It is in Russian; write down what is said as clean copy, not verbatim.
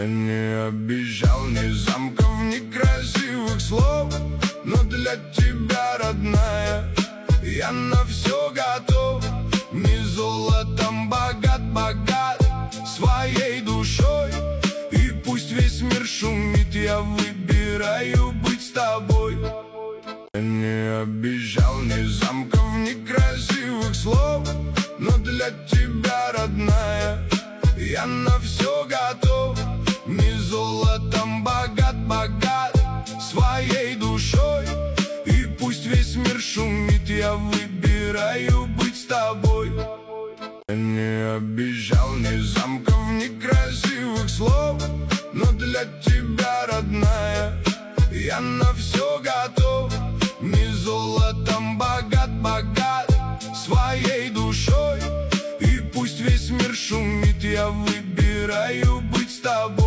Не обещал ни замков, ни красивых слов, но для тебя, родная, я на все готов. Не золотом богат своей душой, и пусть весь мир шумит, я выбираю быть с тобой. Не обещал ни замков, ни красивых слов, но для тебя, родная, я на все готов. Не золотом богат своей душой, и пусть весь мир шумит, я выбираю быть с тобой. Не обещал ни замков, ни красивых слов, но для тебя, родная, я на все готов. Не золотом богат своей душой, и пусть весь мир шумит, я выбираю быть с тобой.